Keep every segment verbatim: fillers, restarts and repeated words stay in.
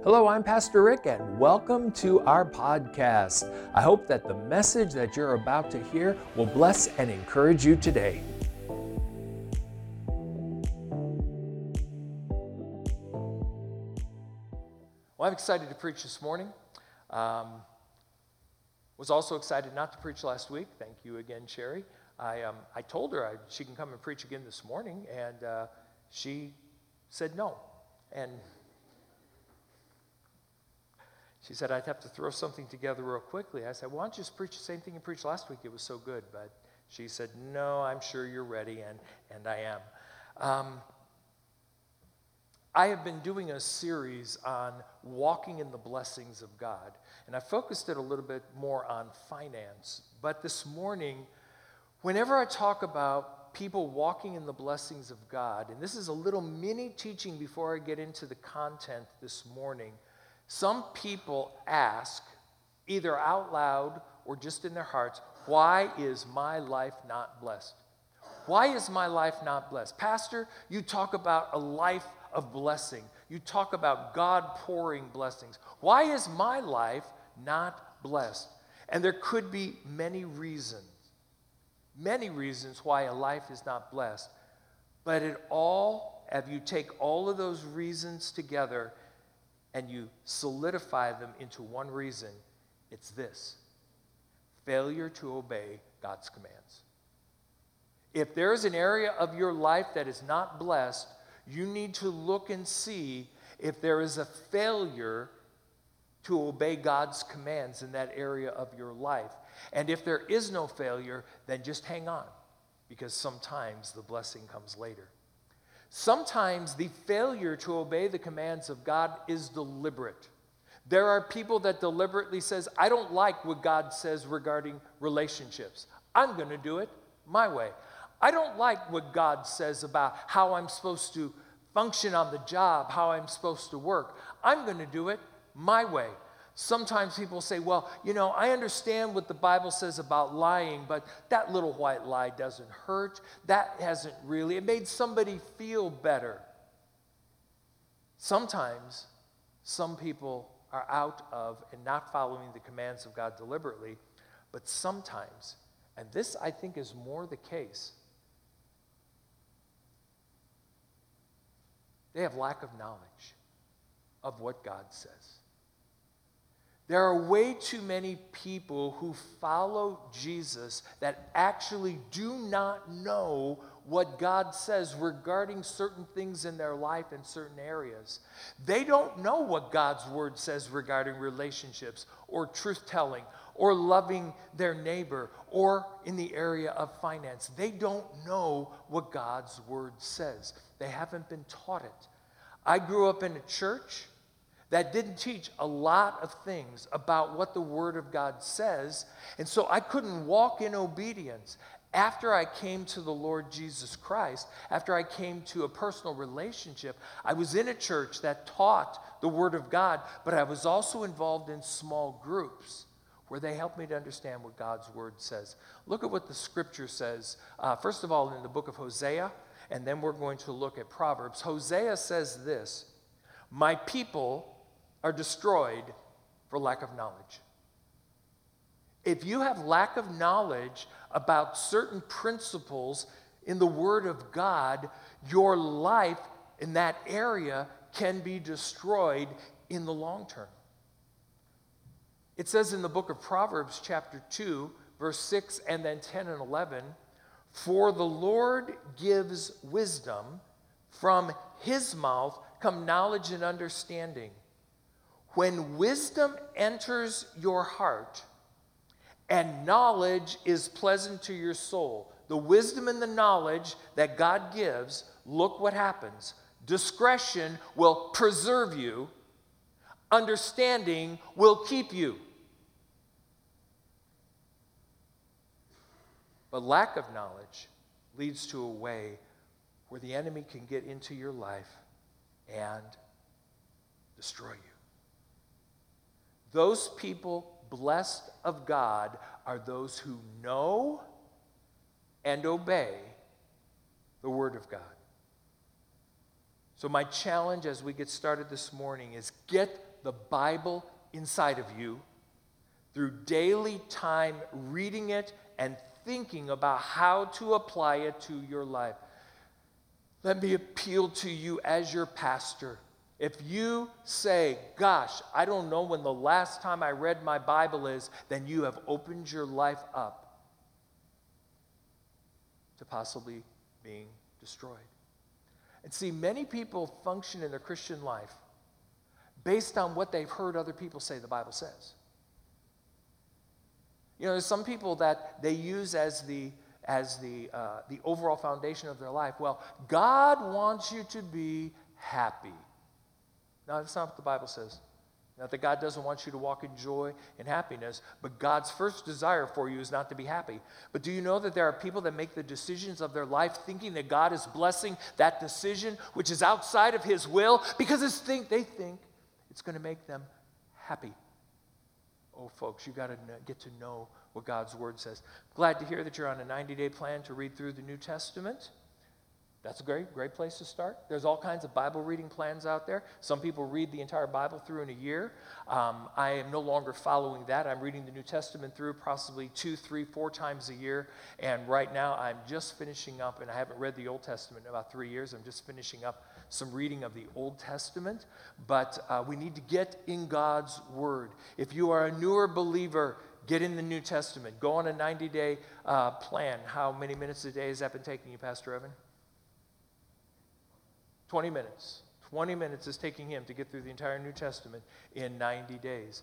Hello, I'm Pastor Rick, and welcome to our podcast. I hope that the message that you're about to hear will bless and encourage you today. Well, I'm excited to preach this morning. Um, was also excited not to preach last week. Thank you again, Sherry. I um, I told her I, she can come and preach again this morning, and uh, she said no. And she said, I'd have to throw something together real quickly. I said, well, why don't you just preach the same thing you preached last week? It was so good. But she said, no, I'm sure you're ready, and, and I am. Um, I have been doing a series on walking in the blessings of God, and I focused it a little bit more on finance. But this morning, whenever I talk about people walking in the blessings of God, and this is a little mini teaching before I get into the content this morning, some people ask, either out loud or just in their hearts, why is my life not blessed? Why is my life not blessed? Pastor, you talk about a life of blessing. You talk about God pouring blessings. Why is my life not blessed? And there could be many reasons, many reasons why a life is not blessed. But it all, if you take all of those reasons together and you solidify them into one reason, it's this: failure to obey God's commands. If there is an area of your life that is not blessed, you need to look and see if there is a failure to obey God's commands in that area of your life. And if there is no failure, then just hang on, because sometimes the blessing comes later. Sometimes the failure to obey the commands of God is deliberate. There are people that deliberately says, I don't like what God says regarding relationships. I'm going to do it my way. I don't like what God says about how I'm supposed to function on the job, how I'm supposed to work. I'm going to do it my way. Sometimes people say, well, you know, I understand what the Bible says about lying, but that little white lie doesn't hurt. That hasn't really, it made somebody feel better. Sometimes some people are out of and not following the commands of God deliberately, but sometimes, and this I think is more the case, they have lack of knowledge of what God says. There are way too many people who follow Jesus that actually do not know what God says regarding certain things in their life in certain areas. They don't know what God's word says regarding relationships or truth-telling or loving their neighbor or in the area of finance. They don't know what God's word says. They haven't been taught it. I grew up in a church that didn't teach a lot of things about what the Word of God says, and so I couldn't walk in obedience. After I came to the Lord Jesus Christ, after I came to a personal relationship, I was in a church that taught the Word of God, but I was also involved in small groups where they helped me to understand what God's Word says. Look at what the Scripture says, uh, first of all in the book of Hosea, and then we're going to look at Proverbs. Hosea says this: my people are destroyed for lack of knowledge. If you have lack of knowledge about certain principles in the Word of God, your life in that area can be destroyed in the long term. It says in the book of Proverbs, chapter two, verse six, and then ten and eleven, for the Lord gives wisdom, from his mouth come knowledge and understanding. When wisdom enters your heart and knowledge is pleasant to your soul, the wisdom and the knowledge that God gives, look what happens. Discretion will preserve you. Understanding will keep you. But lack of knowledge leads to a way where the enemy can get into your life and destroy you. Those people blessed of God are those who know and obey the Word of God. So my challenge as we get started this morning is get the Bible inside of you through daily time reading it and thinking about how to apply it to your life. Let me appeal to you as your pastor. If you say, gosh, I don't know when the last time I read my Bible is, then you have opened your life up to possibly being destroyed. And see, many people function in their Christian life based on what they've heard other people say the Bible says. You know, there's some people that they use as the as the uh, the overall foundation of their life. Well, God wants you to be happy. No, that's not what the Bible says. Not that God doesn't want you to walk in joy and happiness, but God's first desire for you is not to be happy. But do you know that there are people that make the decisions of their life thinking that God is blessing that decision, which is outside of His will, because it's think, they think it's going to make them happy. Oh, folks, you got to get to know what God's Word says. Glad to hear that you're on a ninety-day plan to read through the New Testament. That's a great, great place to start. There's all kinds of Bible reading plans out there. Some people read the entire Bible through in a year. Um, I am no longer following that. I'm reading the New Testament through possibly two, three, four times a year. And right now I'm just finishing up, and I haven't read the Old Testament in about three years. I'm just finishing up some reading of the Old Testament. But uh, we need to get in God's Word. If you are a newer believer, get in the New Testament. Go on a ninety-day uh, plan. How many minutes a day has that been taking you, Pastor Evan? twenty minutes. twenty minutes is taking him to get through the entire New Testament in ninety days.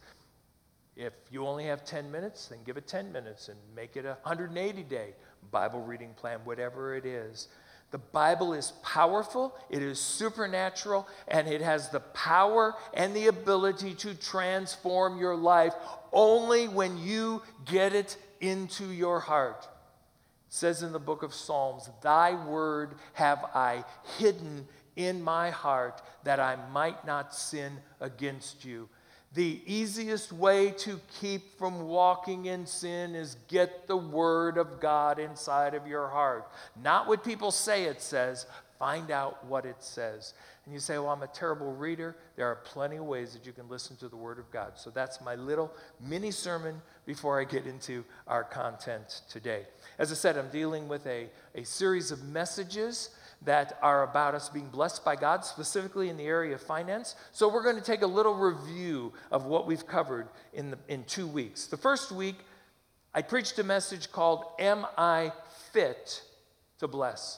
If you only have ten minutes, then give it ten minutes and make it a one hundred eighty day Bible reading plan, whatever it is. The Bible is powerful, it is supernatural, and it has the power and the ability to transform your life only when you get it into your heart. It says in the book of Psalms, "Thy word have I hidden in my heart, that I might not sin against you." The easiest way to keep from walking in sin is get the Word of God inside of your heart. Not what people say it says, find out what it says. And you say, well, I'm a terrible reader. There are plenty of ways that you can listen to the Word of God. So that's my little mini sermon before I get into our content today. As I said, I'm dealing with a, a series of messages that are about us being blessed by God, specifically in the area of finance. So we're going to take a little review of what we've covered in, the, in two weeks. The first week, I preached a message called, Am I Fit to Bless?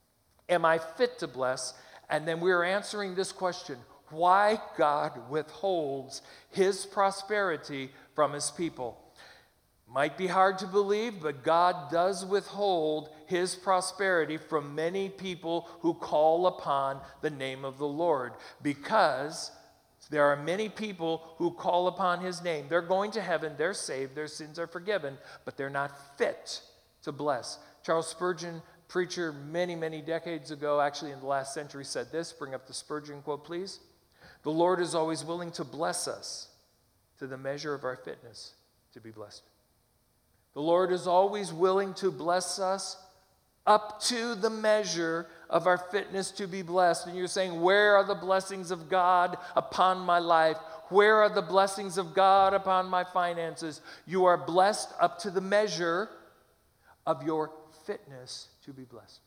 Am I fit to bless? And then we were answering this question, why God withholds His prosperity from His people. Might be hard to believe, but God does withhold His prosperity from many people who call upon the name of the Lord, because there are many people who call upon His name. They're going to heaven, they're saved, their sins are forgiven, but they're not fit to bless. Charles Spurgeon, preacher many, many decades ago, actually in the last century, said this. Bring up the Spurgeon quote, please. "The Lord is always willing to bless us to the measure of our fitness to be blessed." The Lord is always willing to bless us up to the measure of our fitness to be blessed. And you're saying, where are the blessings of God upon my life? Where are the blessings of God upon my finances? You are blessed up to the measure of your fitness to be blessed.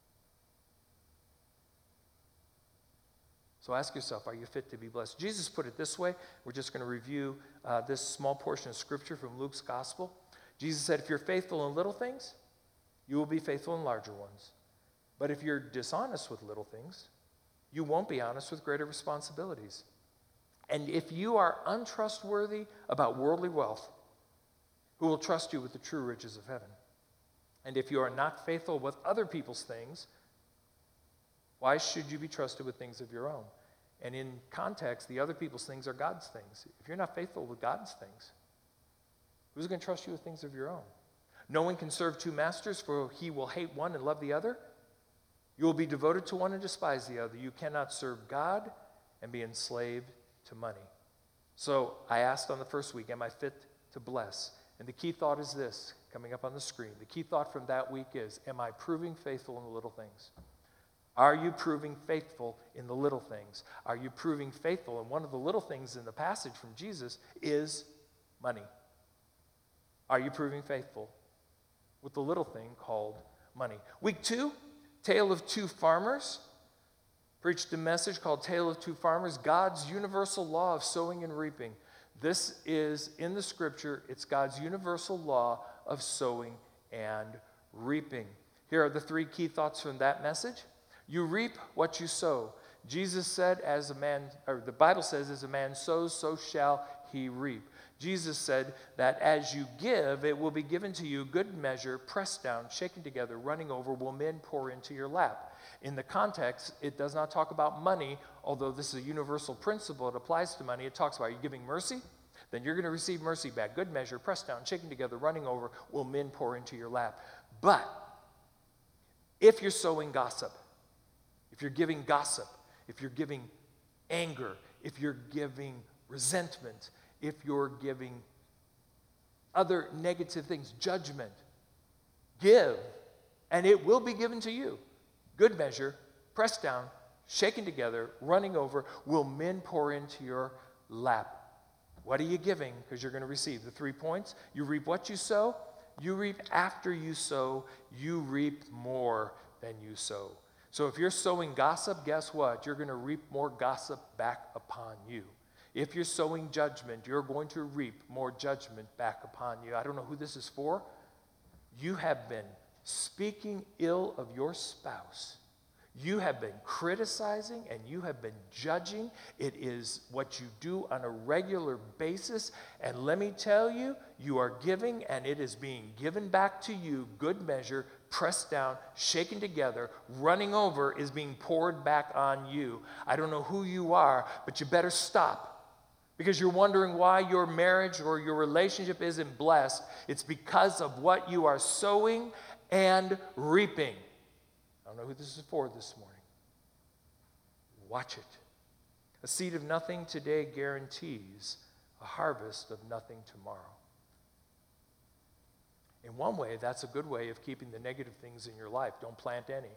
So ask yourself, are you fit to be blessed? Jesus put it this way. We're just going to review uh, this small portion of Scripture from Luke's Gospel. Jesus said, if you're faithful in little things, you will be faithful in larger ones. But if you're dishonest with little things, you won't be honest with greater responsibilities. And if you are untrustworthy about worldly wealth, who will trust you with the true riches of heaven? And if you are not faithful with other people's things, why should you be trusted with things of your own? And in context, the other people's things are God's things. If you're not faithful with God's things, who's going to trust you with things of your own? No one can serve two masters, for he will hate one and love the other. You will be devoted to one and despise the other. You cannot serve God and be enslaved to money. So I asked on the first week, am I fit to bless? And the key thought is this, coming up on the screen. The key thought from that week is, am I proving faithful in the little things? Are you proving faithful in the little things? Are you proving faithful? And one of the little things in the passage from Jesus is money. Are you proving faithful with the little thing called money? Week two, Tale of Two Farmers. Preached a message called Tale of Two Farmers, God's universal law of sowing and reaping. This is in the scripture, it's God's universal law of sowing and reaping. Here are the three key thoughts from that message. You reap what you sow. Jesus said, as a man, or the Bible says, as a man sows, so shall he reap. Jesus said that as you give, it will be given to you, good measure, pressed down, shaken together, running over, will men pour into your lap. In the context, it does not talk about money, although this is a universal principle. It applies to money. It talks about, are you giving mercy? Then you're going to receive mercy back. Good measure, pressed down, shaken together, running over, will men pour into your lap. But if you're sowing gossip, if you're giving gossip, if you're giving anger, if you're giving resentment, if you're giving other negative things, judgment, give, and it will be given to you. Good measure, pressed down, shaken together, running over, will men pour into your lap. What are you giving? Because you're going to receive the three points. You reap what you sow. You reap after you sow. You reap more than you sow. So if you're sowing gossip, guess what? You're going to reap more gossip back upon you. If you're sowing judgment, you're going to reap more judgment back upon you. I don't know who this is for. You have been speaking ill of your spouse. You have been criticizing and you have been judging. It is what you do on a regular basis. And let me tell you, you are giving and it is being given back to you. Good measure, pressed down, shaken together, running over is being poured back on you. I don't know who you are, but you better stop. Because you're wondering why your marriage or your relationship isn't blessed. It's because of what you are sowing and reaping. I don't know who this is for this morning. Watch it. A seed of nothing today guarantees a harvest of nothing tomorrow. In one way, that's a good way of keeping the negative things in your life. Don't plant any.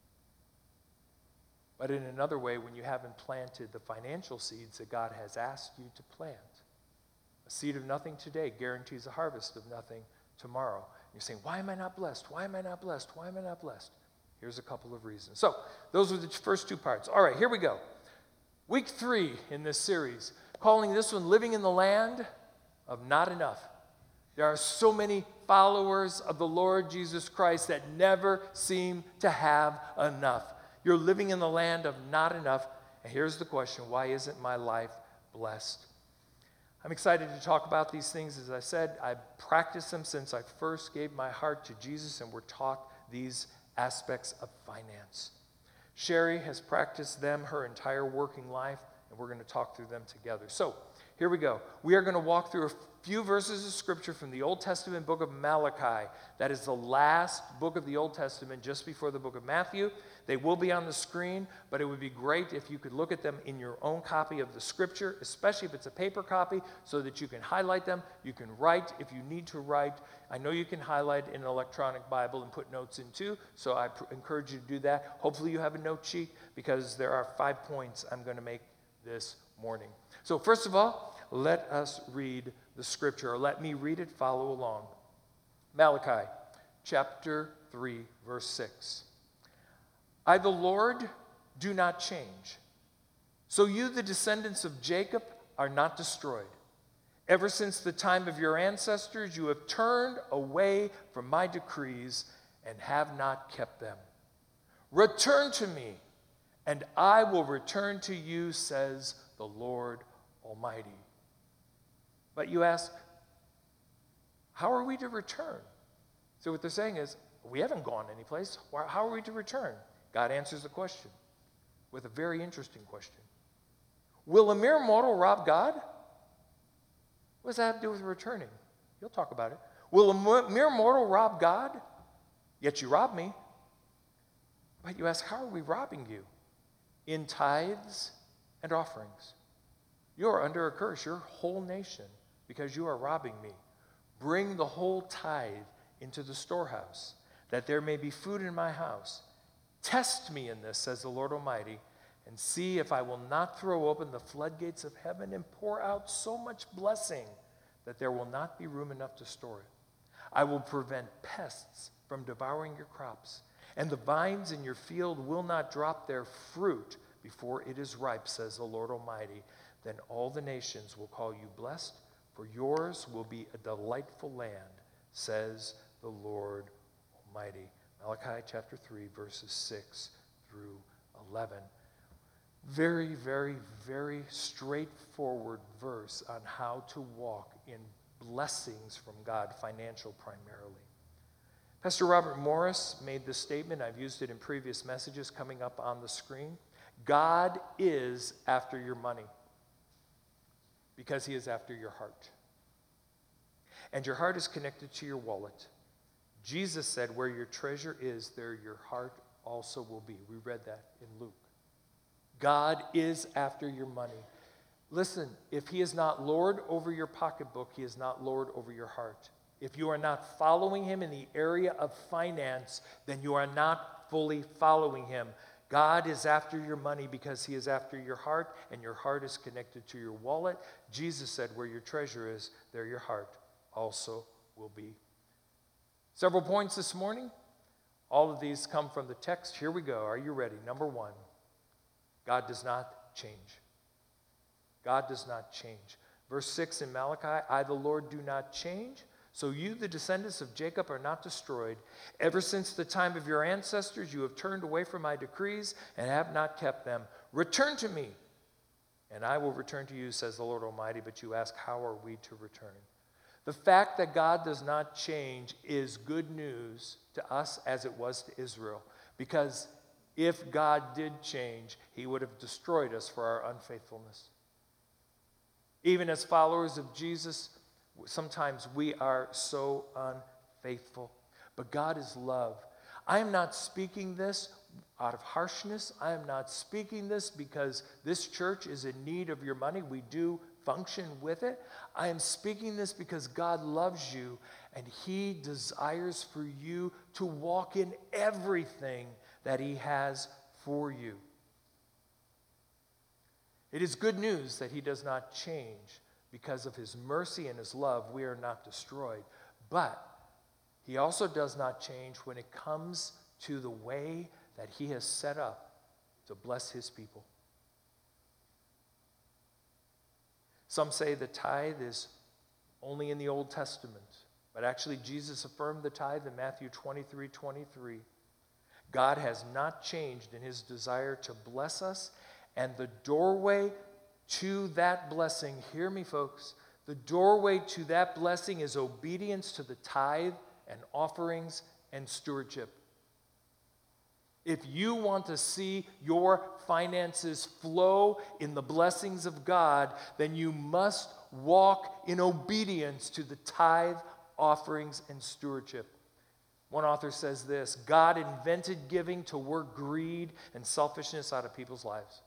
But in another way, when you haven't planted the financial seeds that God has asked you to plant, a seed of nothing today guarantees a harvest of nothing tomorrow. You're saying, why am I not blessed? Why am I not blessed? Why am I not blessed? Here's a couple of reasons. So those are the first two parts. All right, here we go. Week three in this series, calling this one Living in the Land of Not Enough. There are so many followers of the Lord Jesus Christ that never seem to have enough. You're living in the land of not enough. And here's the question, why isn't my life blessed? I'm excited to talk about these things. As I said, I've practiced them since I first gave my heart to Jesus and were taught these aspects of finance. Sherry has practiced them her entire working life, and we're going to talk through them together. So here we go. We are going to walk through a few verses of Scripture from the Old Testament book of Malachi. That is the last book of the Old Testament, just before the book of Matthew. They will be on the screen, but it would be great if you could look at them in your own copy of the Scripture, especially if it's a paper copy, so that you can highlight them. You can write if you need to write. I know you can highlight in an electronic Bible and put notes in too, so I pr- encourage you to do that. Hopefully you have a note sheet, because there are five points I'm going to make this morning. So first of all, let us read the Scripture, or let me read it, follow along. Malachi chapter three, verse six. I, the Lord, do not change. So you, the descendants of Jacob, are not destroyed. Ever since the time of your ancestors, you have turned away from my decrees and have not kept them. Return to me, and I will return to you, says the Lord Almighty. But you ask, how are we to return? So what they're saying is, we haven't gone anyplace. How are we to return? God answers the question with a very interesting question. Will a mere mortal rob God? What does that have to do with returning? He'll talk about it. Will a mere mortal rob God? Yet you rob me. But you ask, how are we robbing you? In tithes and offerings. You are under a curse, your whole nation, because you are robbing me. Bring the whole tithe into the storehouse, that there may be food in my house. Test me in this, says the Lord Almighty, and see if I will not throw open the floodgates of heaven and pour out so much blessing that there will not be room enough to store it. I will prevent pests from devouring your crops, and the vines in your field will not drop their fruit before it is ripe, says the Lord Almighty. Then all the nations will call you blessed, for yours will be a delightful land, says the Lord Almighty. Malachi chapter three, verses six through eleven. Very, very, very straightforward verse on how to walk in blessings from God, financial primarily. Pastor Robert Morris made this statement. I've used it in previous messages coming up on the screen. God is after your money because he is after your heart. And your heart is connected to your wallet. Jesus said, where your treasure is, there your heart also will be. We read that in Luke. God is after your money. Listen, if he is not Lord over your pocketbook, he is not Lord over your heart. If you are not following him in the area of finance, then you are not fully following him. God is after your money because he is after your heart, and your heart is connected to your wallet. Jesus said, where your treasure is, there your heart also will be. Several points this morning. All of these come from the text. Here we go. Are you ready? Number one, God does not change. God does not change. Verse six in Malachi, I, the Lord, do not change. So you, the descendants of Jacob, are not destroyed. Ever since the time of your ancestors, you have turned away from my decrees and have not kept them. Return to me, and I will return to you, says the Lord Almighty. But you ask, how are we to return? The fact that God does not change is good news to us as it was to Israel. Because if God did change, he would have destroyed us for our unfaithfulness. Even as followers of Jesus, sometimes we are so unfaithful. But God is love. I am not speaking this out of harshness. I am not speaking this because this church is in need of your money. We do function with it. I am speaking this because God loves you and he desires for you to walk in everything that he has for you. It is good news that he does not change. Because of his mercy and his love, we are not destroyed. But he also does not change when it comes to the way that he has set up to bless his people. Some say the tithe is only in the Old Testament, but actually Jesus affirmed the tithe in Matthew twenty-three twenty-three. God has not changed in his desire to bless us, and the doorway to that blessing, hear me folks, the doorway to that blessing is obedience to the tithe and offerings and stewardship. If you want to see your finances flow in the blessings of God, then you must walk in obedience to the tithe, offerings, and stewardship. One author says this, God invented giving to work greed and selfishness out of people's lives.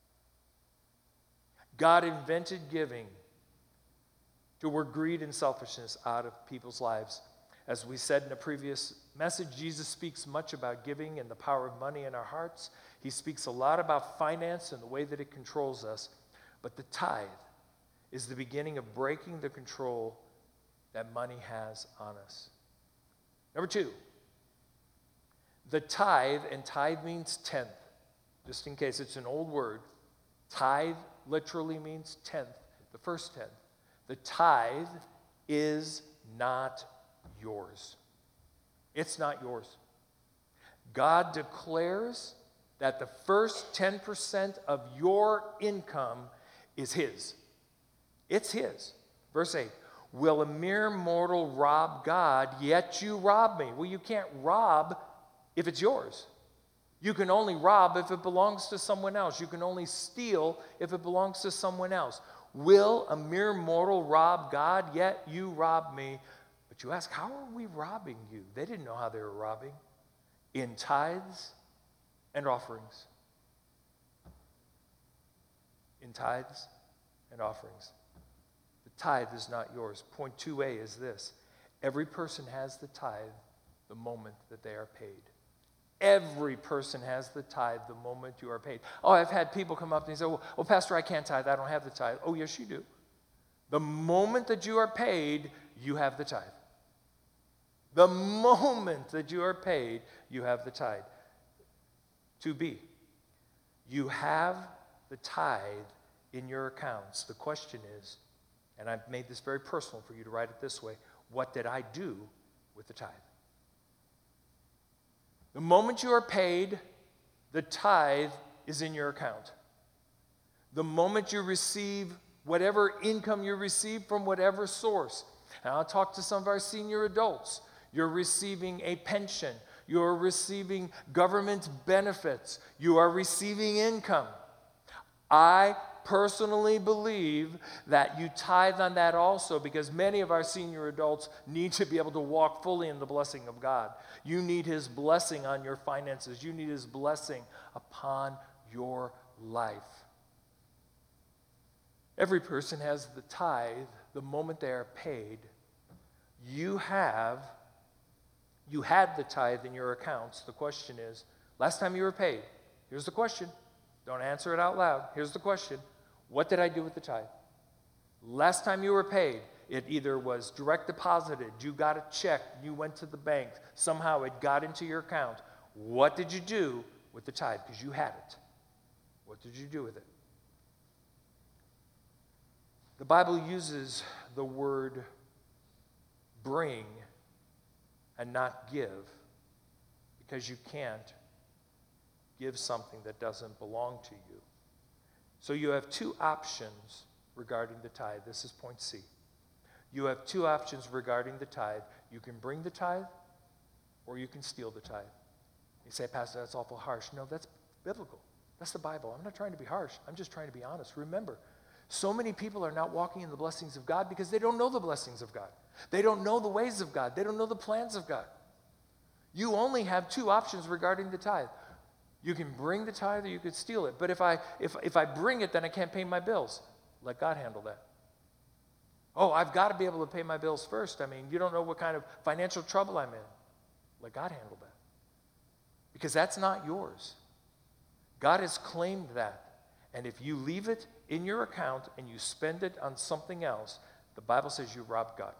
God invented giving to work greed and selfishness out of people's lives. As we said in a previous message, Jesus speaks much about giving and the power of money in our hearts. He speaks a lot about finance and the way that it controls us. But the tithe is the beginning of breaking the control that money has on us. Number two, the tithe, and tithe means tenth, just in case it's an old word. Tithe literally means tenth, the first tenth. The tithe is not yours. It's not yours. God declares that the first ten percent of your income is his. It's his. Verse eight, will a mere mortal rob God, yet you rob me? Well, you can't rob if it's yours. You can only rob if it belongs to someone else. You can only steal if it belongs to someone else. Will a mere mortal rob God, yet you rob me? But you ask, how are we robbing you? They didn't know how they were robbing. In tithes and offerings. In tithes and offerings. The tithe is not yours. Point two A is this. Every person has the tithe the moment that they are paid. Every person has the tithe the moment you are paid. Oh, I've had people come up to me and say, well, well, Pastor, I can't tithe. I don't have the tithe. Oh, yes, you do. The moment that you are paid, you have the tithe. The moment that you are paid, you have the tithe. two B, you have the tithe in your accounts. The question is, and I've made this very personal for you to write it this way, what did I do with the tithe? The moment you are paid, the tithe is in your account. The moment you receive whatever income you receive from whatever source. And I'll talk to some of our senior adults. You're receiving a pension. You're receiving government benefits. You are receiving income. I personally believe that you tithe on that also, because many of our senior adults need to be able to walk fully in the blessing of God. You need His blessing on your finances. You need His blessing upon your life. Every person has the tithe the moment they are paid. You have, you had the tithe in your accounts. The question is, last time you were paid, here's the question. Don't answer it out loud. Here's the question. What did I do with the tithe? Last time you were paid, it either was direct deposited, you got a check, you went to the bank, somehow it got into your account. What did you do with the tithe? Because you had it. What did you do with it? The Bible uses the word bring and not give, because you can't give something that doesn't belong to you. So you have two options regarding the tithe. This is point C. You have two options regarding the tithe. You can bring the tithe, or you can steal the tithe. You say, Pastor, that's awful harsh. No, that's biblical. That's the Bible. I'm not trying to be harsh. I'm just trying to be honest. Remember, so many people are not walking in the blessings of God because they don't know the blessings of God. They don't know the ways of God. They don't know the plans of God. You only have two options regarding the tithe. You can bring the tithe or you could steal it. But if I if if I bring it, then I can't pay my bills. Let God handle that. Oh, I've got to be able to pay my bills first. I mean, you don't know what kind of financial trouble I'm in. Let God handle that. Because that's not yours. God has claimed that. And if you leave it in your account and you spend it on something else, the Bible says you rob God.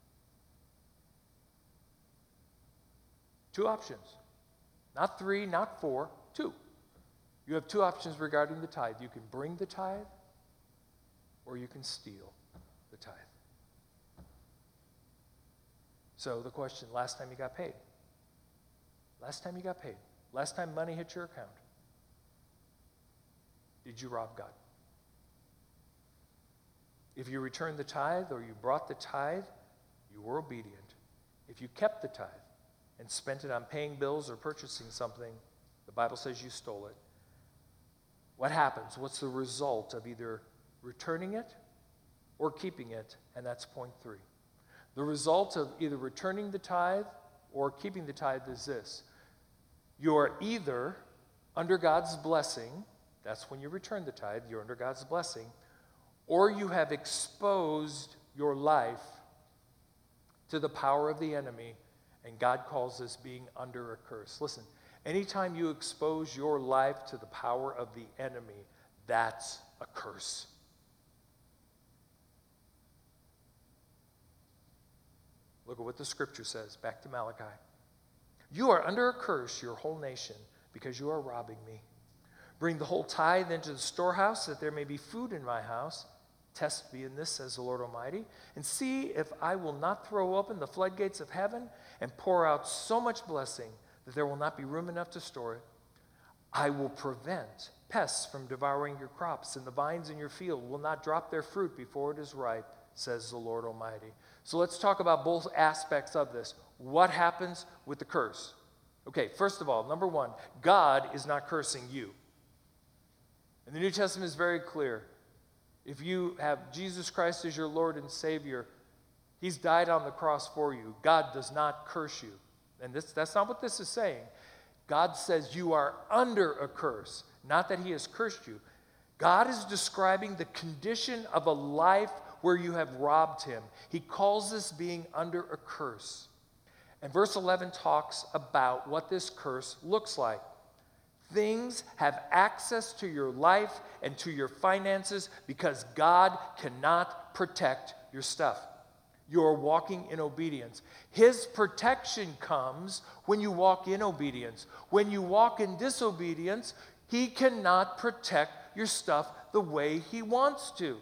Two options. Not three, not four, two. You have two options regarding the tithe. You can bring the tithe, or you can steal the tithe. So the question, last time you got paid. Last time you got paid. Last time money hit your account. Did you rob God? If you returned the tithe or you brought the tithe, you were obedient. If you kept the tithe and spent it on paying bills or purchasing something, the Bible says you stole it. What happens? What's the result of either returning it or keeping it? And that's point three. The result of either returning the tithe or keeping the tithe is this. You're either under God's blessing, that's when you return the tithe, you're under God's blessing, or you have exposed your life to the power of the enemy, and God calls this being under a curse. Listen, anytime you expose your life to the power of the enemy, that's a curse. Look at what the scripture says. Back to Malachi. You are under a curse, your whole nation, because you are robbing me. Bring the whole tithe into the storehouse, that there may be food in my house. Test me in this, says the Lord Almighty, and see if I will not throw open the floodgates of heaven and pour out so much blessing that there will not be room enough to store it. I will prevent pests from devouring your crops, and the vines in your field will not drop their fruit before it is ripe, says the Lord Almighty. So let's talk about both aspects of this. What happens with the curse? Okay, first of all, number one, God is not cursing you. And the New Testament is very clear. If you have Jesus Christ as your Lord and Savior, He's died on the cross for you. God does not curse you. And this, that's not what this is saying. God says you are under a curse, not that He has cursed you. God is describing the condition of a life where you have robbed Him. He calls this being under a curse. And verse eleven talks about what this curse looks like. Things have access to your life and to your finances because God cannot protect your stuff. You're walking in obedience. His protection comes when you walk in obedience. When you walk in disobedience, he cannot protect your stuff the way he wants to.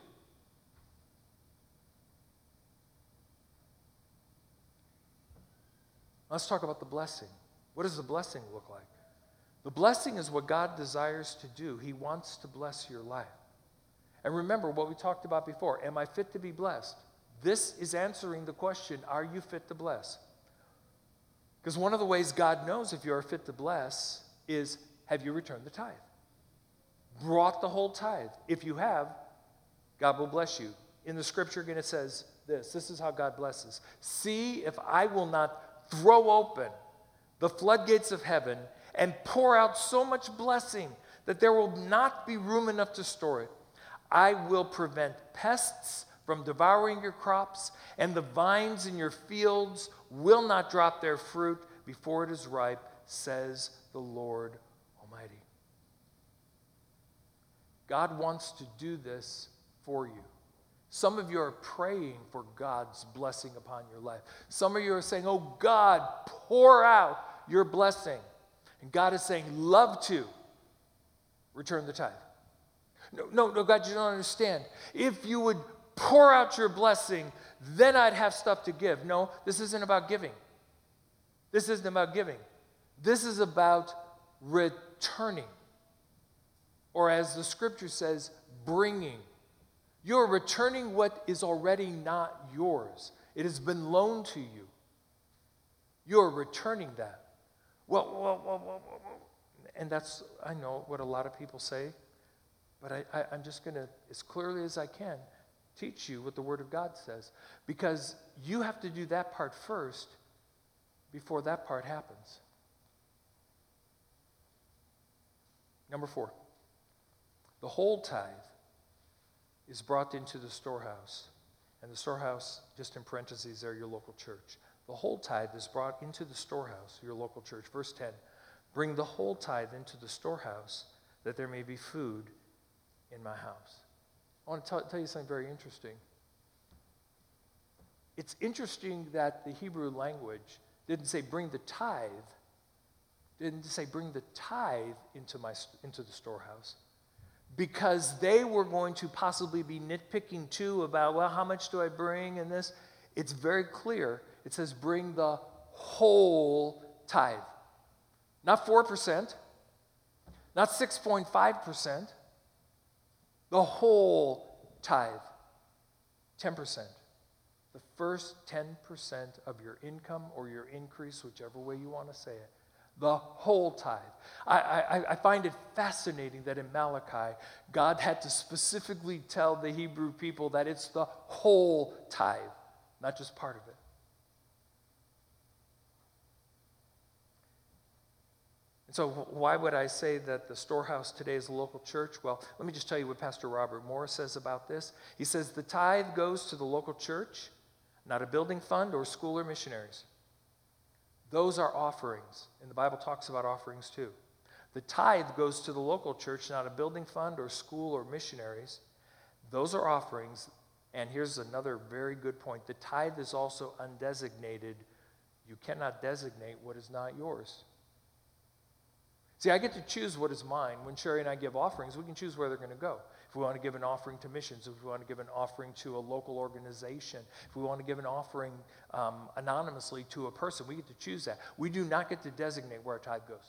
Let's talk about the blessing. What does the blessing look like? The blessing is what God desires to do. He wants to bless your life. And remember what we talked about before. Am I fit to be blessed? This is answering the question, are you fit to bless? Because one of the ways God knows if you are fit to bless is, have you returned the tithe? Brought the whole tithe. If you have, God will bless you. In the scripture again it says this. This is how God blesses. See if I will not throw open the floodgates of heaven and pour out so much blessing that there will not be room enough to store it. I will prevent pests from devouring your crops, and the vines in your fields will not drop their fruit before it is ripe, says the Lord Almighty. God wants to do this for you. Some of you are praying for God's blessing upon your life. Some of you are saying, oh God, pour out your blessing. And God is saying, love to return the tithe. No, no, no, God, you don't understand. If you would pour out your blessing, then I'd have stuff to give. No, this isn't about giving. This isn't about giving. This is about returning. Or as the scripture says, bringing. You're returning what is already not yours. It has been loaned to you. You're returning that. Well, well, well, well, well, and that's, I know what a lot of people say, but I, I, I'm just going to, as clearly as I can, teach you what the Word of God says. Because you have to do that part first before that part happens. Number four, the whole tithe is brought into the storehouse. And the storehouse, just in parentheses there, your local church. The whole tithe is brought into the storehouse, your local church. Verse ten, bring the whole tithe into the storehouse that there may be food in my house. I want to tell, tell you something very interesting. It's interesting that the Hebrew language didn't say bring the tithe, didn't say bring the tithe into my into the storehouse. Because they were going to possibly be nitpicking too about, well, how much do I bring and this? It's very clear. It says bring the whole tithe. Not four percent, not six point five percent, the whole tithe, ten percent. The first ten percent of your income or your increase, whichever way you want to say it. The whole tithe. I, I, I find it fascinating that in Malachi, God had to specifically tell the Hebrew people that it's the whole tithe, not just part of it. And so why would I say that the storehouse today is a local church? Well, let me just tell you what Pastor Robert Morris says about this. He says the tithe goes to the local church, not a building fund or school or missionaries. Those are offerings, and the Bible talks about offerings too. The tithe goes to the local church, not a building fund or school or missionaries. Those are offerings, and here's another very good point. The tithe is also undesignated. You cannot designate what is not yours. See, I get to choose what is mine. When Sherry and I give offerings, we can choose where they're going to go. If we want to give an offering to missions, if we want to give an offering to a local organization, if we want to give an offering um, anonymously to a person, we get to choose that. We do not get to designate where our tithe goes.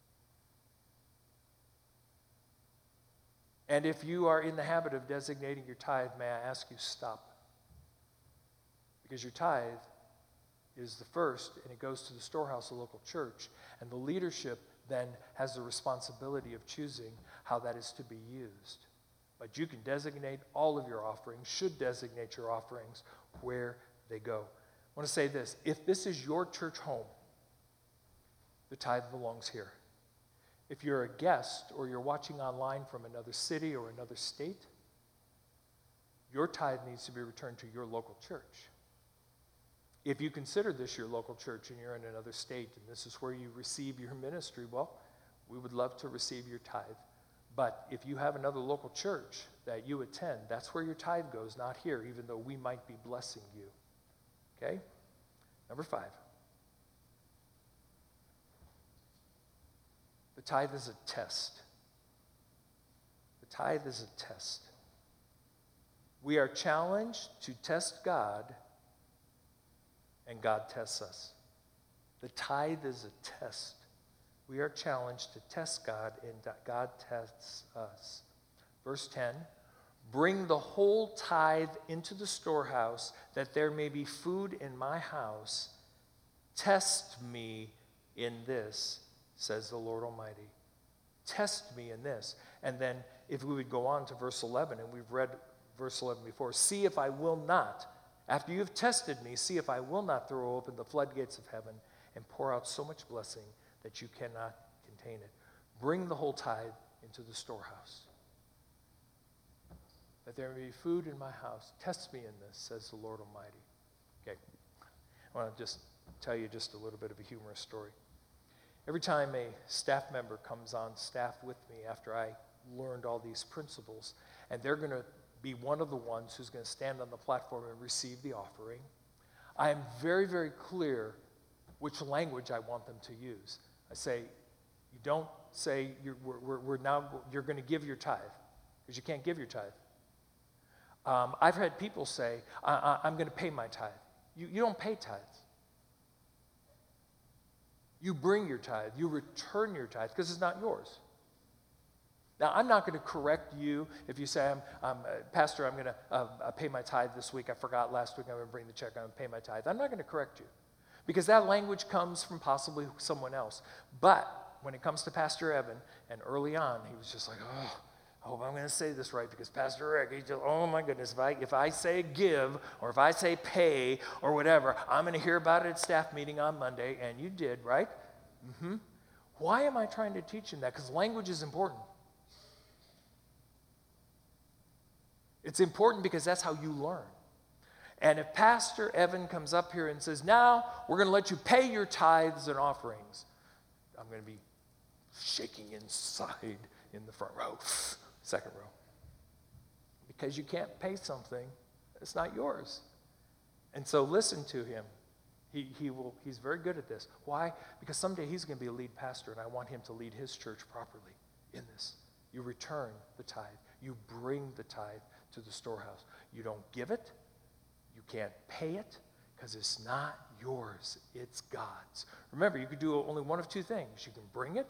And if you are in the habit of designating your tithe, may I ask you, stop. Because your tithe is the first, and it goes to the storehouse, the local church, and the leadership then has the responsibility of choosing how that is to be used. But you can designate all of your offerings, should designate your offerings where they go. I want to say this. If this is your church home, the tithe belongs here. If you're a guest or you're watching online from another city or another state, your tithe needs to be returned to your local church. If you consider this your local church and you're in another state and this is where you receive your ministry, well, we would love to receive your tithe. But if you have another local church that you attend, that's where your tithe goes, not here, even though we might be blessing you. Okay? Number five. The tithe is a test. The tithe is a test. We are challenged to test God, and God tests us. The tithe is a test. We are challenged to test God, and God tests us. Verse ten, bring the whole tithe into the storehouse, that there may be food in my house. Test me in this, says the Lord Almighty. Test me in this. And then if we would go on to verse eleven, and we've read verse eleven before, see if I will not, after you have tested me, see if I will not throw open the floodgates of heaven and pour out so much blessing that you cannot contain it. Bring the whole tithe into the storehouse, that there may be food in my house. Test me in this, says the Lord Almighty. Okay, I want to just tell you just a little bit of a humorous story. Every time a staff member comes on staff with me after I learned all these principles, and they're going to be one of the ones who's going to stand on the platform and receive the offering, I am very, very clear which language I want them to use. I say, you don't say, you're, we're, we're now, you're going to give your tithe, because you can't give your tithe. Um, I've had people say, I, I, I'm going to pay my tithe. You, you don't pay tithes. You bring your tithe. You return your tithe, because it's not yours. Now, I'm not going to correct you if you say, I'm, I'm, uh, Pastor, I'm going to uh, pay my tithe this week. I forgot last week I'm going to bring the check. I'm going to pay my tithe. I'm not going to correct you, because that language comes from possibly someone else. But when it comes to Pastor Evan, and early on, he was just like, oh, I hope I'm going to say this right, because Pastor Rick, he's just, oh my goodness, if I, if I say give, or if I say pay, or whatever, I'm going to hear about it at staff meeting on Monday, and you did, right? Mm-hmm. Why am I trying to teach him that? Because language is important. It's important because that's how you learn. And if Pastor Evan comes up here and says, now we're going to let you pay your tithes and offerings, I'm going to be shaking inside in the front row, second row. Because you can't pay something that's not yours. And so listen to him. He, he will, he's very good at this. Why? Because someday he's going to be a lead pastor, and I want him to lead his church properly in this. You return the tithe. You bring the tithe to the storehouse. You don't give it. You can't pay it, because it's not yours. It's God's. Remember, you could do only one of two things. You can bring it,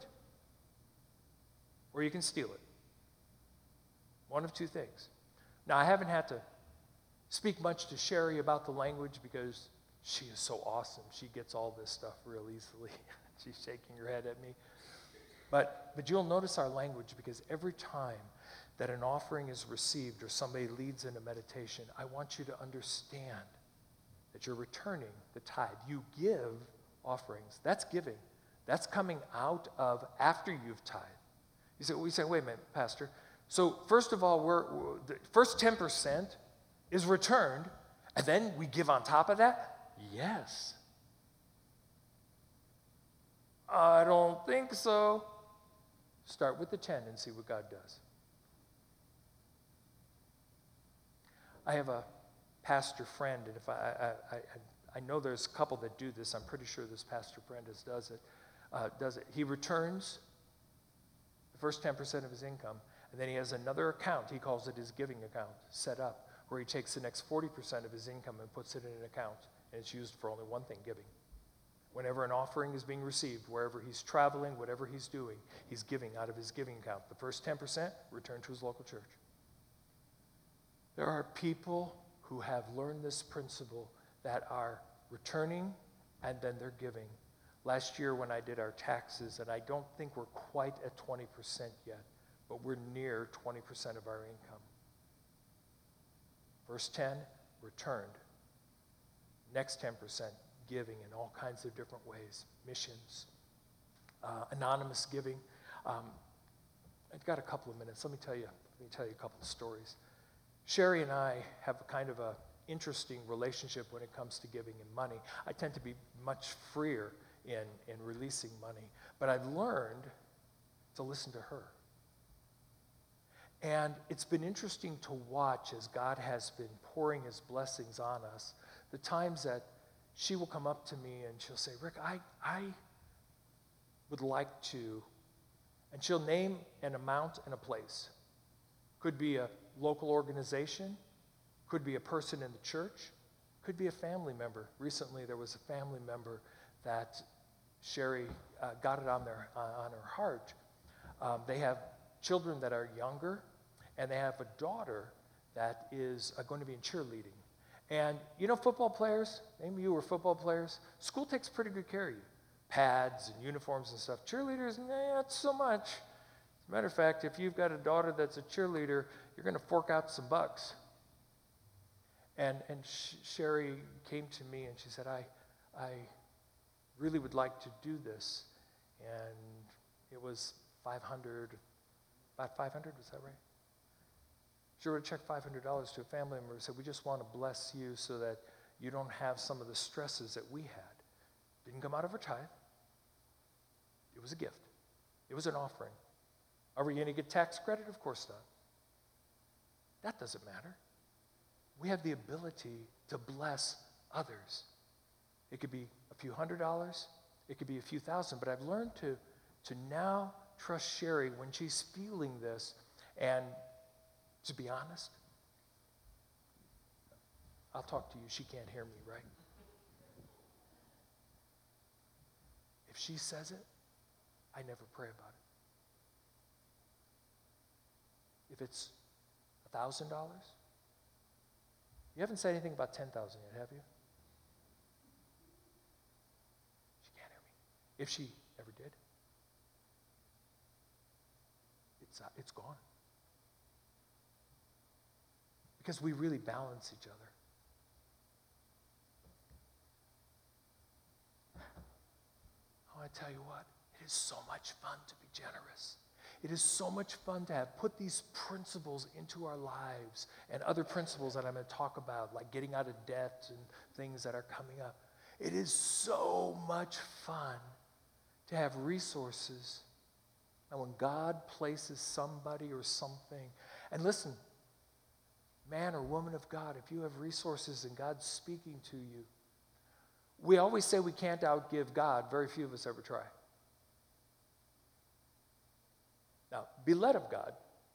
or you can steal it. One of two things. Now, I haven't had to speak much to Sherry about the language, because she is so awesome. She gets all this stuff real easily. She's shaking her head at me. But, but you'll notice our language, because every time that an offering is received or somebody leads in a meditation, I want you to understand that you're returning the tithe. You give offerings. That's giving. That's coming out of after you've tithed. You say, well, you say, wait a minute, Pastor. So first of all, we're, we're the first ten percent is returned, and then we give on top of that? Yes. I don't think so. Start with the ten and see what God does. I have a pastor friend, and if I, I, I, I know there's a couple that do this. I'm pretty sure this pastor friend does it. Uh, does it. He returns the first ten percent of his income, and then he has another account. He calls it his giving account, set up, where he takes the next forty percent of his income and puts it in an account, and it's used for only one thing, giving. Whenever an offering is being received, wherever he's traveling, whatever he's doing, he's giving out of his giving account. The first ten percent returned to his local church. There are people who have learned this principle that are returning and then they're giving. Last year when I did our taxes, and I don't think we're quite at twenty percent yet, but we're near twenty percent of our income. Verse ten, returned. Next ten percent, giving in all kinds of different ways. Missions, uh, anonymous giving. Um, I've got a couple of minutes. Let me tell you, let me tell you a couple of stories. Sherry and I have a kind of a interesting relationship when it comes to giving him money. I tend to be much freer in, in releasing money. But I've learned to listen to her. And it's been interesting to watch as God has been pouring his blessings on us, the times that she will come up to me and she'll say, Rick, I, I would like to, and she'll name an amount and a place. Could be a local organization, could be a person in the church, could be a family member. Recently there was a family member that Sherry uh, got it on, their, uh, on her heart. Um, they have children that are younger, and they have a daughter that is uh, going to be in cheerleading. And you know football players, maybe of you were football players, school takes pretty good care of you. Pads and uniforms and stuff. Cheerleaders, nah, not so much. As a matter of fact, if you've got a daughter that's a cheerleader, you're going to fork out some bucks. And and Sh- Sherry came to me and she said, I, I really would like to do this. And it was five hundred, about five hundred, was that right? She wrote a check five hundred dollars to a family member and said, we just want to bless you so that you don't have some of the stresses that we had. Didn't come out of her tithe. It was a gift. It was an offering. Are we going to get tax credit? Of course not. That doesn't matter. We have the ability to bless others. It could be a few hundred dollars. It could be a few thousand. But I've learned to, to now trust Sherry when she's feeling this. And to be honest, I'll talk to you. She can't hear me, right? If she says it, I never pray about it. If it's one thousand dollars, you haven't said anything about ten thousand dollars yet, have you? She can't hear me. If she ever did, it's, uh, it's gone. Because we really balance each other. Oh, I tell you what, it is so much fun to be generous. It is so much fun to have put these principles into our lives and other principles that I'm going to talk about, like getting out of debt and things that are coming up. It is so much fun to have resources. And when God places somebody or something, and listen, man or woman of God, if you have resources and God's speaking to you, we always say we can't outgive God. Very few of us ever try. Now, be led of God.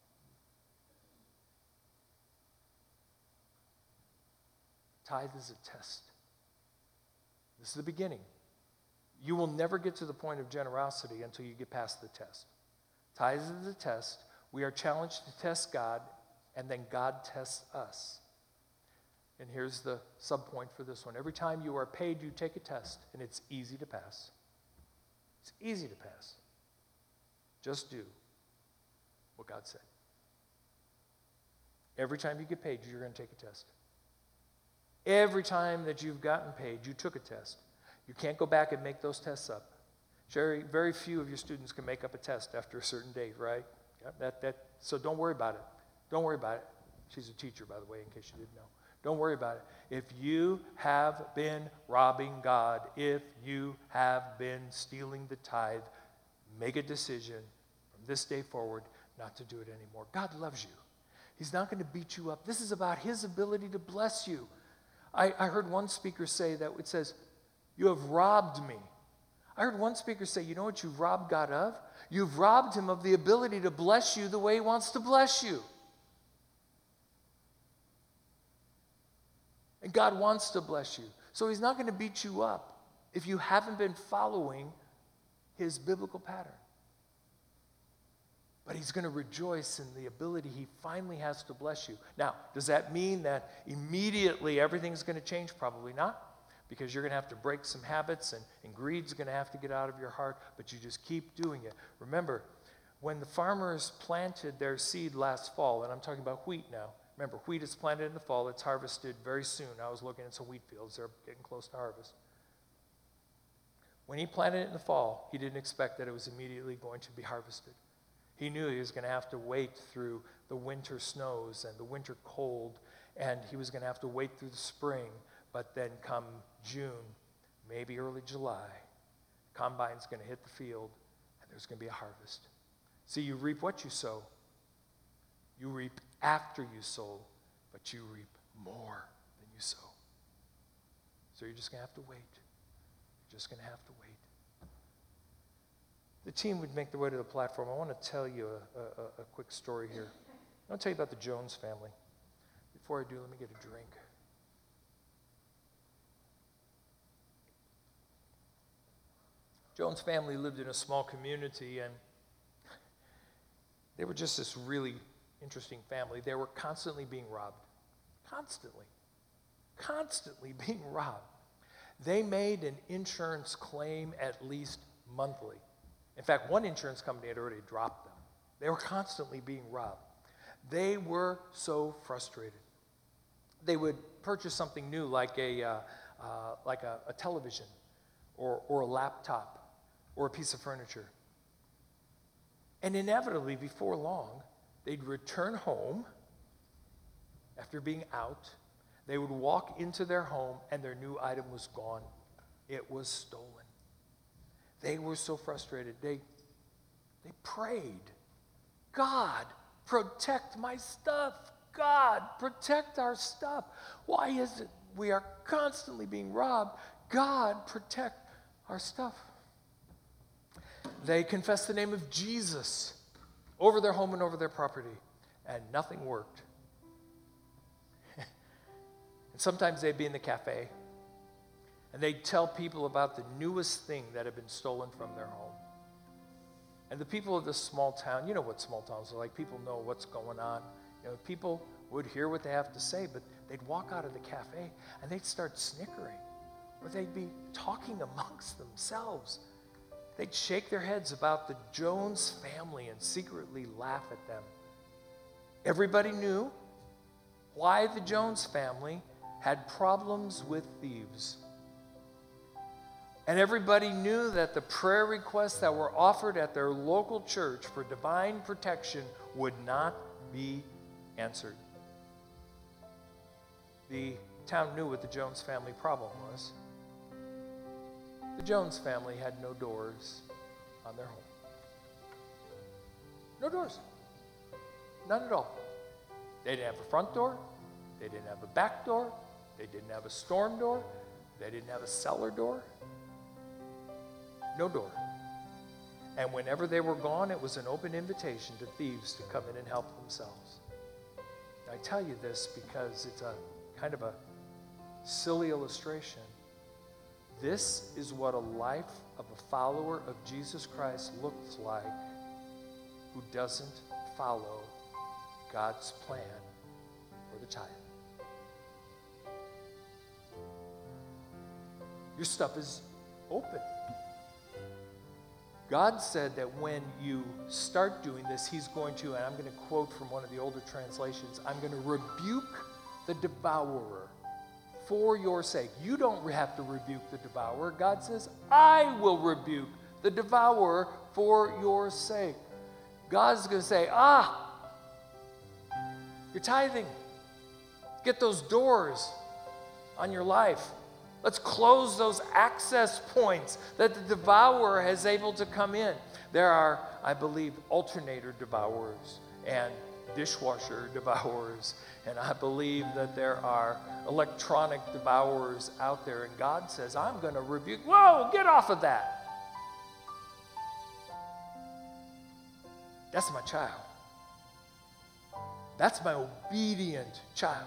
Tithe is a test. This is the beginning. You will never get to the point of generosity until you get past the test. Tithe is a test. We are challenged to test God, and then God tests us. And here's the subpoint for this one. Every time you are paid, you take a test, and it's easy to pass. It's easy to pass. Just do what God said. Every time you get paid, you're going to take a test. Every time that you've gotten paid, you took a test. You can't go back and make those tests up. Very, very few of your students can make up a test after a certain date, right? Yeah, that, that, so don't worry about it. Don't worry about it. She's a teacher, by the way, in case you didn't know. Don't worry about it. If you have been robbing God, if you have been stealing the tithe, make a decision from this day forward not to do it anymore. God loves you. He's not going to beat you up. This is about his ability to bless you. I, I heard one speaker say that it says, you have robbed me. I heard one speaker say, you know what you've robbed God of? You've robbed him of the ability to bless you the way he wants to bless you. And God wants to bless you. So he's not going to beat you up if you haven't been following his biblical pattern. But he's going to rejoice in the ability he finally has to bless you. Now, does that mean that immediately everything's going to change? Probably not. Because you're going to have to break some habits, and, and greed's going to have to get out of your heart, but you just keep doing it. Remember, when the farmers planted their seed last fall, and I'm talking about wheat now. Remember, wheat is planted in the fall. It's harvested very soon. I was looking at some wheat fields. They're getting close to harvest. When he planted it in the fall, he didn't expect that it was immediately going to be harvested. He knew he was going to have to wait through the winter snows and the winter cold And he was going to have to wait through the spring, but then come June, maybe early July, combine's going to hit the field, and there's going to be a harvest. See, you reap what you sow. You reap after you sow, but you reap more than you sow. So you're just going to have to wait. You're just going to have to wait. The team would make their way to the platform. I want to tell you a, a, a quick story here. I want to tell you about the Jones family. Before I do, let me get a drink. Jones family lived in a small community, and they were just this really interesting family. They were constantly being robbed. Constantly. Constantly being robbed. They made an insurance claim at least monthly. In fact, one insurance company had already dropped them. They were constantly being robbed. They were so frustrated. They would purchase something new, like a uh, uh, like a, a television, or or a laptop, or a piece of furniture. And inevitably, before long, they'd return home after being out. They would walk into their home, and their new item was gone. It was stolen. They were so frustrated. They, they prayed, God, protect my stuff. God, protect our stuff. Why is it we are constantly being robbed? God, protect our stuff. They confessed the name of Jesus over their home and over their property, and nothing worked. And sometimes they'd be in the cafe, and they'd tell people about the newest thing that had been stolen from their home. And the people of this small town, you know what small towns are like. People know what's going on. You know, people would hear what they have to say, but they'd walk out of the cafe, and they'd start snickering, or they'd be talking amongst themselves. They'd shake their heads about the Jones family and secretly laugh at them. Everybody knew why the Jones family had problems with thieves. And everybody knew that the prayer requests that were offered at their local church for divine protection would not be answered. The town knew what the Jones family problem was. The Jones family had no doors on their home. No doors. None at all. They didn't have a front door. They didn't have a back door. They didn't have a storm door. They didn't have a cellar door. No door. And whenever they were gone, it was an open invitation to thieves to come in and help themselves. I tell you this because it's a kind of a silly illustration. This is what a life of a follower of Jesus Christ looks like who doesn't follow God's plan for the tithe. Your stuff is open. God said that when you start doing this, he's going to, and I'm going to quote from one of the older translations, I'm going to rebuke the devourer for your sake. You don't have to rebuke the devourer. God says, I will rebuke the devourer for your sake. God's going to say, ah, you're tithing. Get those doors on your life. Let's close those access points that the devourer is able to come in. There are, I believe, alternator devourers and dishwasher devourers. And I believe that there are electronic devourers out there. And God says, I'm going to rebuke. Whoa, get off of that. That's my child. That's my obedient child.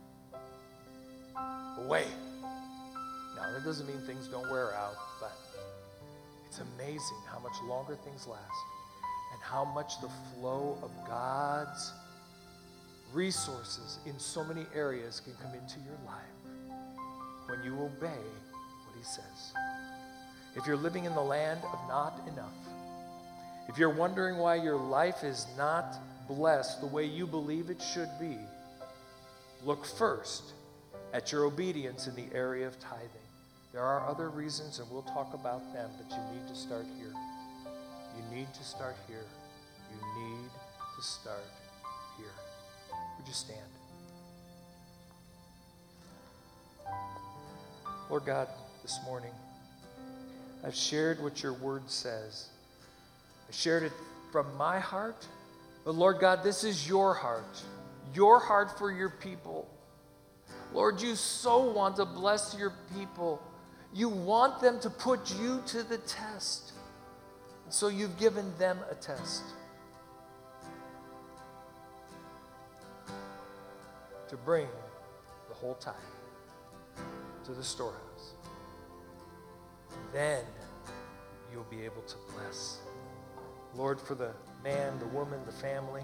Away. Now, that doesn't mean things don't wear out, but it's amazing how much longer things last and how much the flow of God's resources in so many areas can come into your life when you obey what he says. If you're living in the land of not enough, if you're wondering why your life is not blessed the way you believe it should be, look first at your obedience in the area of tithing. There are other reasons, and we'll talk about them, but you need to start here. You need to start here. You need to start here. Would you stand? Lord God, this morning, I've shared what your word says. I shared it from my heart, but Lord God, this is your heart, your heart for your people. Lord, you so want to bless your people. You want them to put you to the test. And so you've given them a test to bring the whole tithe to the storehouse. Then you'll be able to bless. Lord, for the man, the woman, the family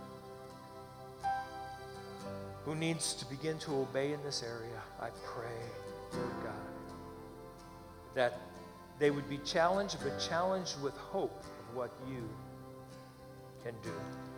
who needs to begin to obey in this area, I pray, Lord God, that they would be challenged, but challenged with hope of what you can do.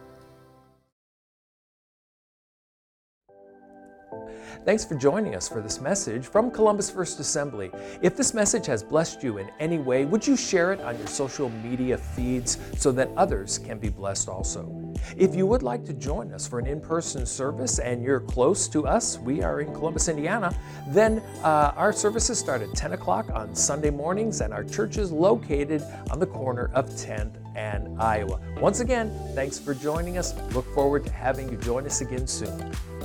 Thanks for joining us for this message from Columbus First Assembly. If this message has blessed you in any way, would you share it on your social media feeds so that others can be blessed also? If you would like to join us for an in-person service and you're close to us, we are in Columbus, Indiana, then uh, our services start at ten o'clock on Sunday mornings, and our church is located on the corner of tenth and Iowa. Once again, thanks for joining us. Look forward to having you join us again soon.